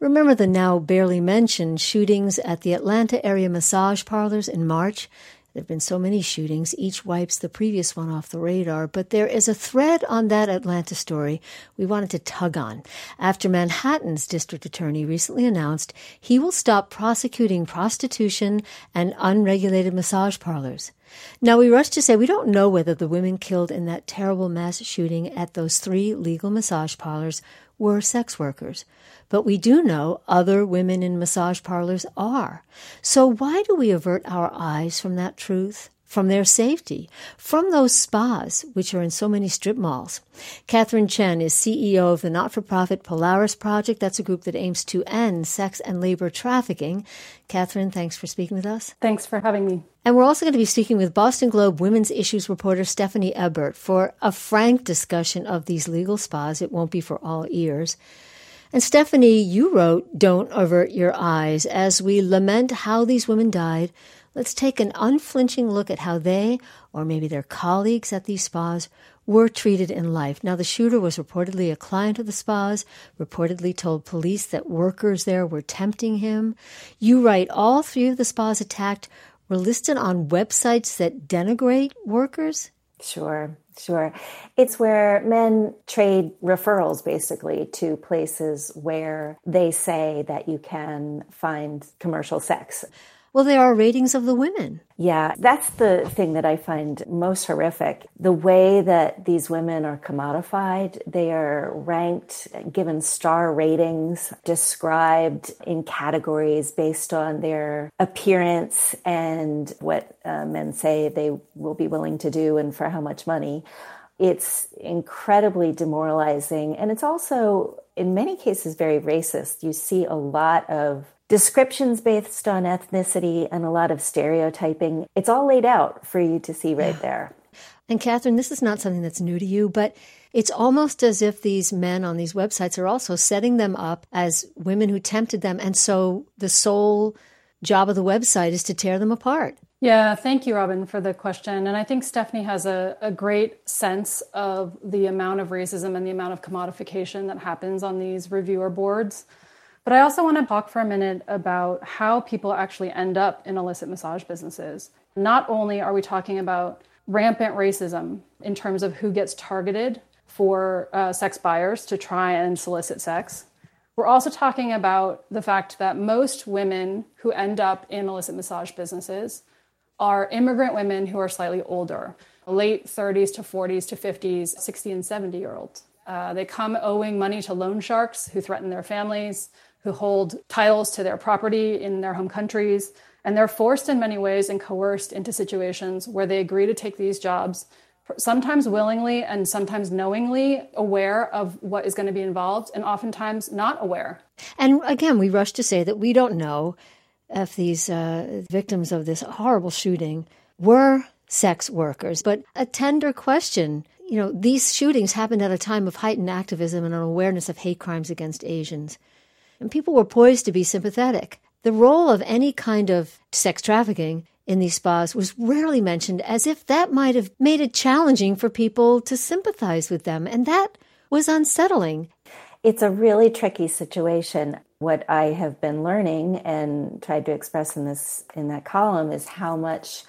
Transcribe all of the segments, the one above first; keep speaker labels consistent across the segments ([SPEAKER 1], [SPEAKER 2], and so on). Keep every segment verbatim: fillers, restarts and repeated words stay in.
[SPEAKER 1] Remember the now barely mentioned shootings at the Atlanta area massage parlors in March? There have been so many shootings, each wipes the previous one off the radar, but there is a thread on that Atlanta story we wanted to tug on. After Manhattan's district attorney recently announced he will stop prosecuting prostitution and unregulated massage parlors. Now, we rush to say we don't know whether the women killed in that terrible mass shooting at those three legal massage parlors were sex workers. But we do know other women in massage parlors are. So why do we avert our eyes from that truth, from their safety, from those spas, which are in so many strip malls? Catherine Chen is C E O of the not-for-profit Polaris Project. That's a group that aims to end sex and labor trafficking. Catherine, thanks for speaking with us.
[SPEAKER 2] Thanks for having me.
[SPEAKER 1] And we're also going to be speaking with Boston Globe women's issues reporter Stephanie Ebert for a frank discussion of these legal spas. It won't be for all ears. And Stephanie, you wrote, "Don't avert your eyes." As we lament how these women died, let's take an unflinching look at how they, or maybe their colleagues at these spas, were treated in life. Now, the shooter was reportedly a client of the spas, reportedly told police that workers there were tempting him. You write, all three of the spas attacked were listed on websites that denigrate workers?
[SPEAKER 3] Sure, sure. It's where men trade referrals, basically, to places where they say that you can find commercial sex.
[SPEAKER 1] Well, there are ratings of the women.
[SPEAKER 3] Yeah, that's the thing that I find most horrific. The way that these women are commodified, they are ranked, given star ratings, described in categories based on their appearance and what uh, men say they will be willing to do and for how much money. It's incredibly demoralizing. And it's also, in many cases, very racist. You see a lot of descriptions based on ethnicity and a lot of stereotyping. It's all laid out for you to see right there.
[SPEAKER 1] And Catherine, this is not something that's new to you, but it's almost as if these men on these websites are also setting them up as women who tempted them. And so the sole job of the website is to tear them apart.
[SPEAKER 2] Yeah, thank you, Robin, for the question. And I think Stephanie has a, a great sense of the amount of racism and the amount of commodification that happens on these reviewer boards. But I also want to talk for a minute about how people actually end up in illicit massage businesses. Not only are we talking about rampant racism in terms of who gets targeted for uh, sex buyers to try and solicit sex, we're also talking about the fact that most women who end up in illicit massage businesses are immigrant women who are slightly older, late thirties to forties to fifties, sixty and seventy year olds. Uh, they come owing money to loan sharks who threaten their families, who hold titles to their property in their home countries, and they're forced in many ways and coerced into situations where they agree to take these jobs, sometimes willingly and sometimes knowingly aware of what is going to be involved, and oftentimes not aware.
[SPEAKER 1] And again, we rush to say that we don't know if these uh, victims of this horrible shooting were sex workers. But a tender question, you know, these shootings happened at a time of heightened activism and an awareness of hate crimes against Asians. And people were poised to be sympathetic. The role of any kind of sex trafficking in these spas was rarely mentioned, as if that might have made it challenging for people to sympathize with them. And that was unsettling.
[SPEAKER 3] It's a really tricky situation. What I have been learning and tried to express in this in that column is how much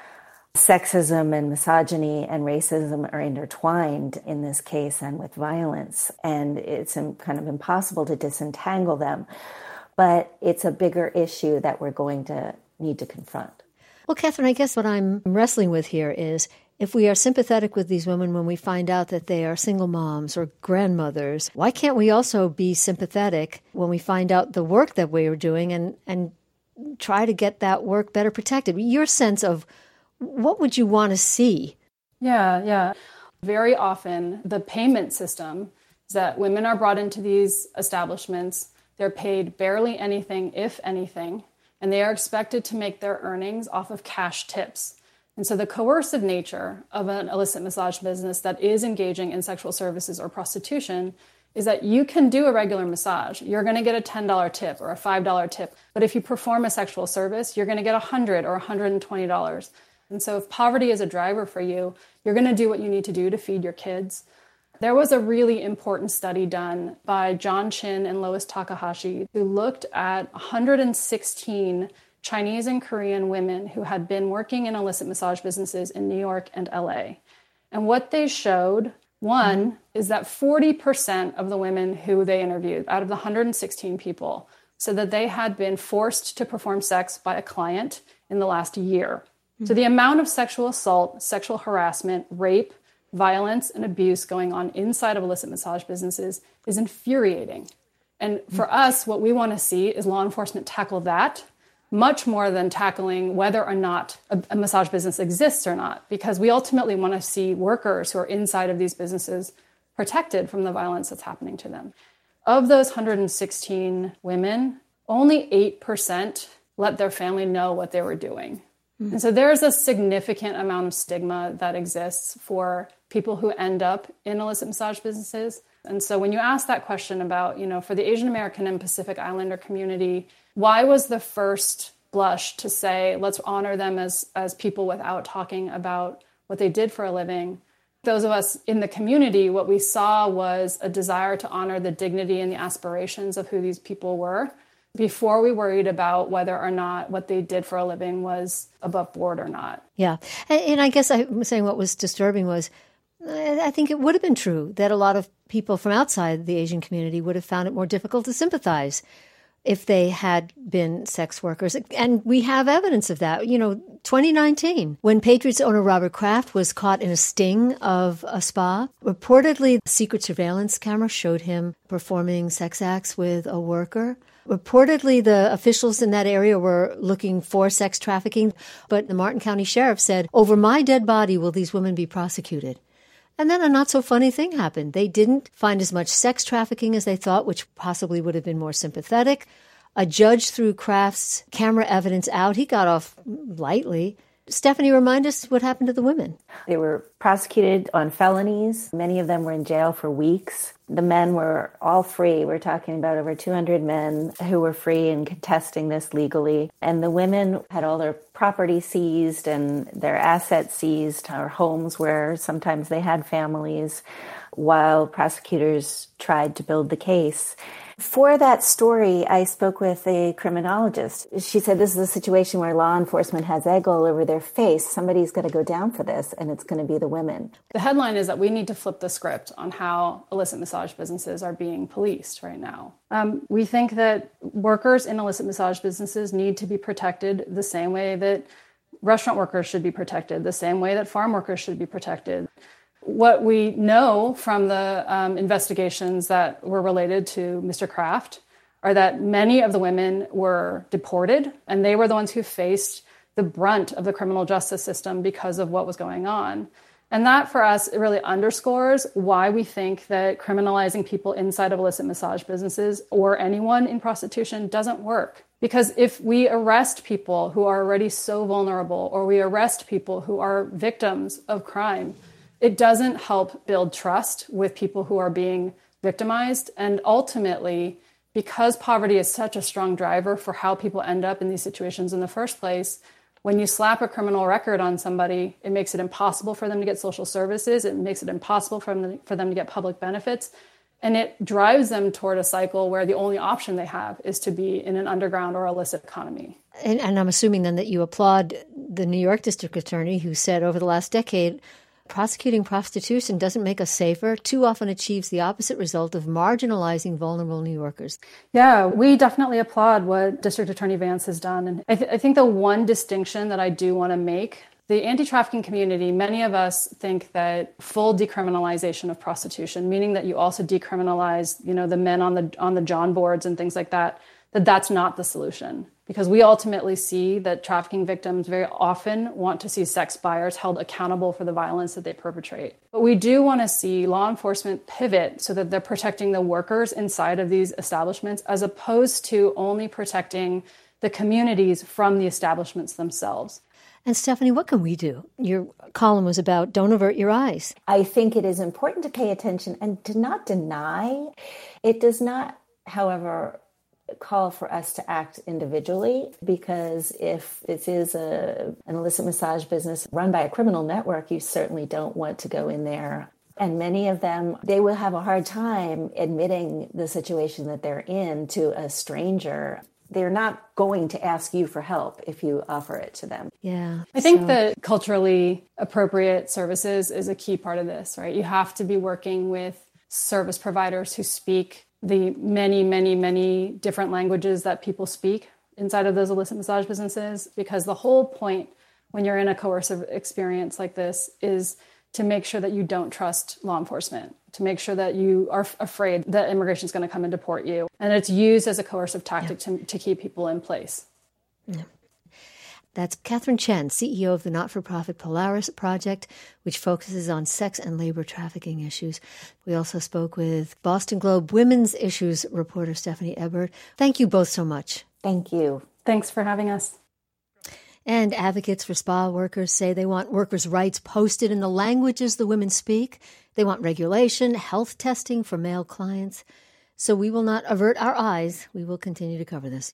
[SPEAKER 3] sexism and misogyny and racism are intertwined in this case and with violence. And it's kind of impossible to disentangle them. But it's a bigger issue that we're going to need to confront.
[SPEAKER 1] Well, Catherine, I guess what I'm wrestling with here is if we are sympathetic with these women when we find out that they are single moms or grandmothers, why can't we also be sympathetic when we find out the work that we are doing and, and try to get that work better protected? Your sense of what would you want to see?
[SPEAKER 2] Yeah, yeah. Very often, the payment system is that women are brought into these establishments. They're paid barely anything, if anything, and they are expected to make their earnings off of cash tips. And so the coercive nature of an illicit massage business that is engaging in sexual services or prostitution is that you can do a regular massage. You're going to get a ten dollars tip or a five dollars tip. But if you perform a sexual service, you're going to get one hundred dollars or one hundred twenty dollars. And so if poverty is a driver for you, you're going to do what you need to do to feed your kids. There was a really important study done by John Chin and Lois Takahashi who looked at one hundred sixteen Chinese and Korean women who had been working in illicit massage businesses in New York and L A. And what they showed, one, mm-hmm. is that forty percent of the women who they interviewed, out of the one hundred sixteen people, said that they had been forced to perform sex by a client in the last year. Mm-hmm. So the amount of sexual assault, sexual harassment, rape, violence, and abuse going on inside of illicit massage businesses is infuriating. And for mm-hmm. us, what we want to see is law enforcement tackle that much more than tackling whether or not a, a massage business exists or not, because we ultimately want to see workers who are inside of these businesses protected from the violence that's happening to them. Of those one hundred sixteen women, only eight percent let their family know what they were doing. Mm-hmm. And so there's a significant amount of stigma that exists for people who end up in illicit massage businesses. And so when you ask that question about, you know, for the Asian American and Pacific Islander community, why was the first blush to say, let's honor them as, as people without talking about what they did for a living? Those of us in the community, what we saw was a desire to honor the dignity and the aspirations of who these people were before we worried about whether or not what they did for a living was above board or not.
[SPEAKER 1] Yeah. And, and I guess I was saying what was disturbing was, I think it would have been true that a lot of people from outside the Asian community would have found it more difficult to sympathize if they had been sex workers. And we have evidence of that. You know, twenty nineteen, when Patriots owner Robert Kraft was caught in a sting of a spa, reportedly, the secret surveillance camera showed him performing sex acts with a worker. Reportedly, the officials in that area were looking for sex trafficking, but the Martin County Sheriff said, over my dead body will these women be prosecuted. And then a not-so-funny thing happened. They didn't find as much sex trafficking as they thought, which possibly would have been more sympathetic. A judge threw Kraft's camera evidence out. He got off lightly. Stephanie, remind us what happened to the women.
[SPEAKER 3] They were prosecuted on felonies. Many of them were in jail for weeks. The men were all free. We're talking about over two hundred men who were free and contesting this legally. And the women had all their property seized and their assets seized, or homes where sometimes they had families, while prosecutors tried to build the case. For that story, I spoke with a criminologist. She said this is a situation where law enforcement has egg all over their face. Somebody's going to go down for this, and it's going to be the women.
[SPEAKER 2] The headline is that we need to flip the script on how illicit massage businesses are being policed right now. Um, we think that workers in illicit massage businesses need to be protected the same way that restaurant workers should be protected, the same way that farm workers should be protected. What we know from the um, investigations that were related to Mister Kraft are that many of the women were deported, and they were the ones who faced the brunt of the criminal justice system because of what was going on. And that, for us, it really underscores why we think that criminalizing people inside of illicit massage businesses or anyone in prostitution doesn't work. Because if we arrest people who are already so vulnerable, or we arrest people who are victims of crime, it doesn't help build trust with people who are being victimized. And ultimately, because poverty is such a strong driver for how people end up in these situations in the first place, when you slap a criminal record on somebody, it makes it impossible for them to get social services. It makes it impossible for them, for them to get public benefits. And it drives them toward a cycle where the only option they have is to be in an underground or illicit economy.
[SPEAKER 1] And, and I'm assuming then that you applaud the New York District Attorney who said over the last decade, prosecuting prostitution doesn't make us safer, too often achieves the opposite result of marginalizing vulnerable New Yorkers.
[SPEAKER 2] Yeah, we definitely applaud what District Attorney Vance has done. And I, th- I think the one distinction that I do want to make, the anti-trafficking community, many of us think that full decriminalization of prostitution, meaning that you also decriminalize, you know, the men on the on the John boards and things like that, that that's not the solution. Because we ultimately see that trafficking victims very often want to see sex buyers held accountable for the violence that they perpetrate. But we do want to see law enforcement pivot so that they're protecting the workers inside of these establishments as opposed to only protecting the communities from the establishments themselves.
[SPEAKER 1] And Stephanie, what can we do? Your column was about don't avert your eyes.
[SPEAKER 3] I think it is important to pay attention and to not deny. It does not, however, call for us to act individually, because if this is a, an illicit massage business run by a criminal network, you certainly don't want to go in there And many of them, they will have a hard time admitting the situation that they're in to a stranger. They're not going to ask you for help if you offer it to them.
[SPEAKER 1] Yeah.
[SPEAKER 2] I think
[SPEAKER 1] so.
[SPEAKER 2] that culturally appropriate services is a key part of this, right? You have to be working with service providers who speak the many, many, many different languages that people speak inside of those illicit massage businesses, because the whole point when you're in a coercive experience like this is to make sure that you don't trust law enforcement, to make sure that you are f- afraid that immigration is going to come and deport you. And it's used as a coercive tactic yeah. to, to keep people in place.
[SPEAKER 1] Yeah. That's Catherine Chen, C E O of the not-for-profit Polaris Project, which focuses on sex and labor trafficking issues. We also spoke with Boston Globe Women's Issues reporter Stephanie Ebert. Thank you both so much.
[SPEAKER 3] Thank you.
[SPEAKER 2] Thanks for having us.
[SPEAKER 1] And advocates for spa workers say they want workers' rights posted in the languages the women speak. They want regulation, health testing for male clients. So we will not avert our eyes. We will continue to cover this.